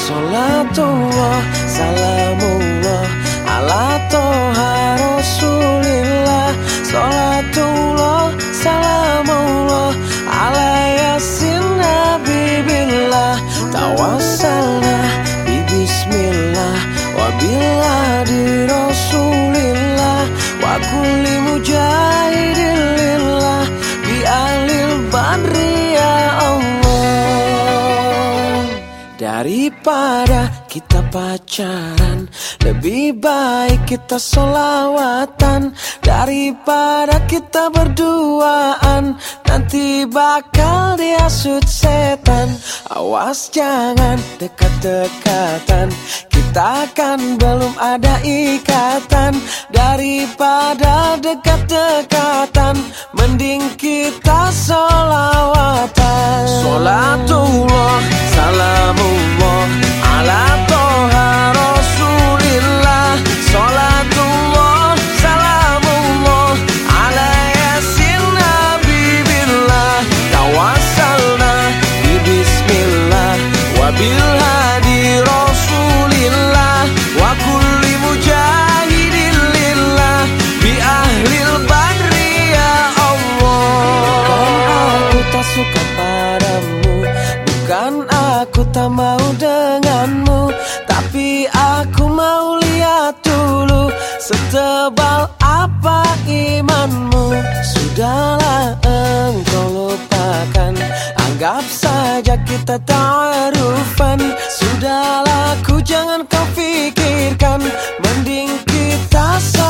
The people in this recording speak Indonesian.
Salatullah, salamullah ala toha rasulillah. Salatullah, salamullah ala yasin habibillah. Tawassalna bi bismillah wa biladi rasulillah wa kulli mujahidin lillah bi ahlil badri ya Allah. Daripada kita pacaran, lebih baik kita sholawatan. Daripada kita berduaan, nanti bakal dihasut setan. Awas jangan dekat-dekatan, kita kan belum ada ikatan. Daripada dekat-dekatan, mending kita sholawatan. Salatullah, salamullah ala toha rasulillah. Salatullah, salamullah ala yasin habibillah. Tawassalna bi bismillah wa bilhadi rasulillah wa kulli mujahidin lillah bi ahlil badri ya Allah. Bukan aku tak suka padamu, bukan aku tak mau denganmu, tapi aku mau lihat dulu setebal apa imanmu. Sudahlah engkau lupakan, anggap saja kita ta'arufan. Sudahlah ku jangan kau pikirkan, mending kita